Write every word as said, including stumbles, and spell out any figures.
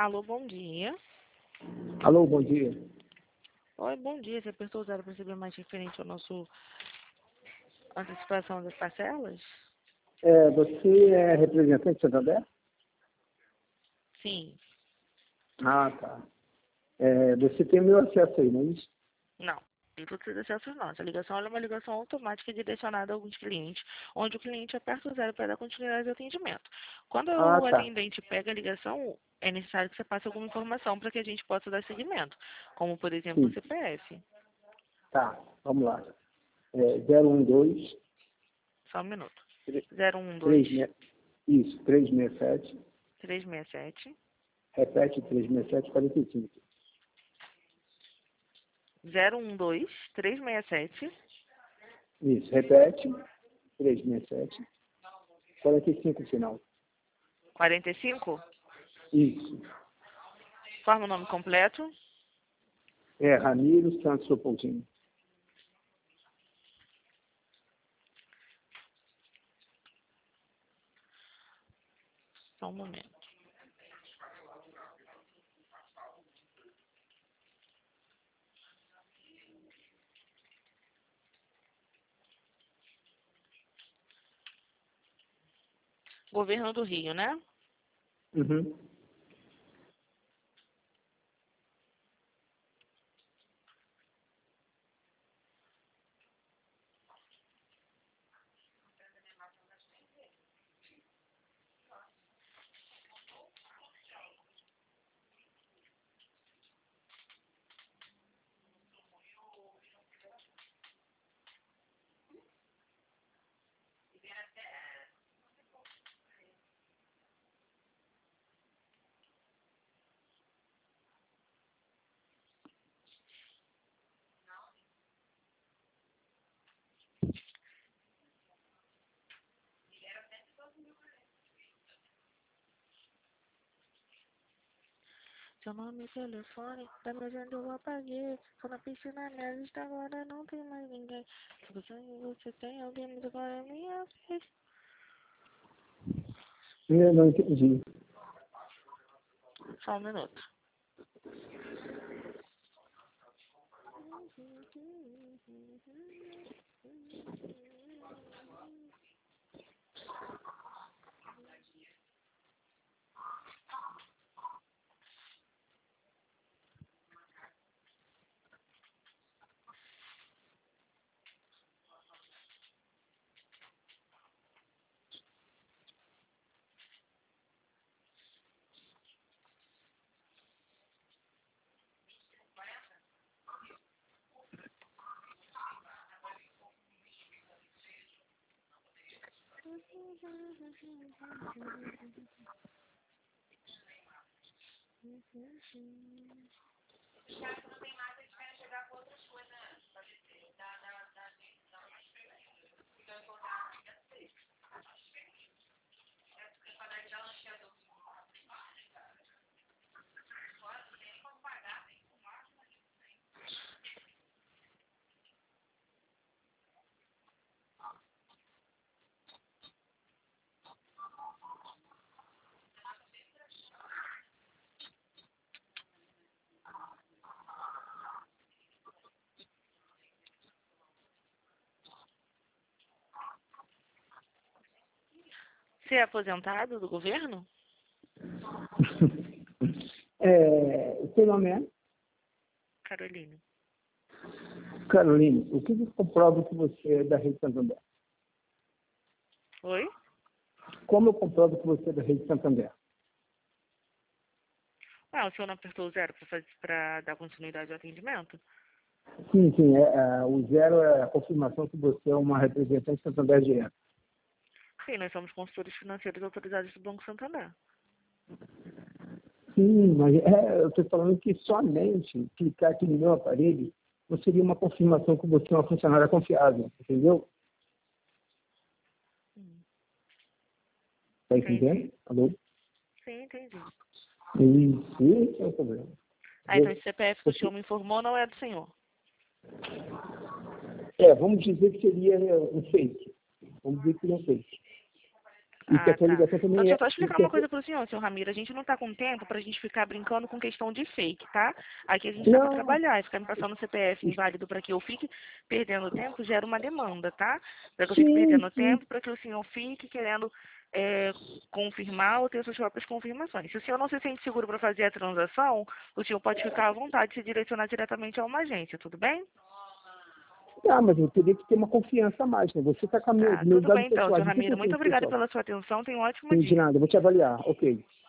Alô, bom dia. Alô, bom dia. Oi, bom dia. Você apertou o zero para saber mais referente ao nosso antecipação das parcelas? É, você é representante de Santander? Sim. Ah, tá. É, você tem meu acesso aí, não é isso? Não. Tem todos os acessos não. Essa ligação é uma ligação automática direcionada a alguns clientes, onde o cliente aperta o zero para dar continuidade ao atendimento. Quando Ah, o tá. atendente pega a ligação, é necessário que você passe alguma informação para que a gente possa dar seguimento, como, por exemplo, o Sim. C P F. Tá, vamos lá. É, zero um dois, Só um minuto. tre- zero um dois, três, isso, trezentos e sessenta e sete, trezentos e sessenta e sete, repete trezentos e sessenta e sete, quarenta e cinco. zero um dois, trezentos e sessenta e sete, Isso, repete trezentos e sessenta e sete, quarenta e cinco final. quarenta e cinco. Isso. Forma o nome completo. É, Ramiro Santos Leopoldino. Só um momento. Governo do Rio, né? Uhum. Seu nome e telefone, da minha agenda eu apaguei. Tô na piscina neve, agora não tem mais ninguém. Se você, você tem alguém, mas agora é minha vez. Eu não entendi. Só um minuto. Você é aposentado do governo? É, o seu nome é? Carolina. Caroline, o que que comprova que você é da Rede Santander? Oi? Como eu comprovo que você é da Rede Santander? Ah, o senhor não apertou o zero para dar continuidade ao atendimento? Sim, sim. É, é, o zero é a confirmação que você é uma representante Santander direto. Sim, nós somos consultores financeiros autorizados do Banco Santander. Sim, mas é, eu estou falando que somente clicar aqui no meu aparelho não seria uma confirmação que você é uma funcionária confiável, entendeu? Hum, Está entendi. entendendo? Alô? Sim, entendi. Isso, esse é o problema. Ah, então Entendeu? esse C P F que o senhor Você- me informou não é do senhor. É, vamos dizer que seria um fake. Vamos dizer que seria um fake. E que Ah, a sua tá. ligação Então, também deixa é... eu só explicar que uma a- coisa pro senhor, senhor Ramiro. A gente não tá com tempo pra gente ficar brincando com questão de fake, tá? Aqui a gente tá pra Não, trabalhar. E ficar me passando o C P F inválido pra que eu fique perdendo tempo gera uma demanda, tá? Pra que eu fique sim, perdendo sim. tempo, pra que o senhor fique querendo é, confirmar ou ter suas próprias confirmações. Se o senhor não se sente seguro pra fazer a transação, o senhor pode ficar à vontade de se direcionar diretamente a uma agência, tudo bem? Ah, mas eu teria que ter uma confiança a mais, né? Você está com meu- Tá, meus tudo dados bem então, pessoais. senhor O que que Ramiro. eu Muito tenho obrigada pessoal? pela sua atenção. Tenha um ótimo Não de dia. nada, eu vou te avaliar. Ok.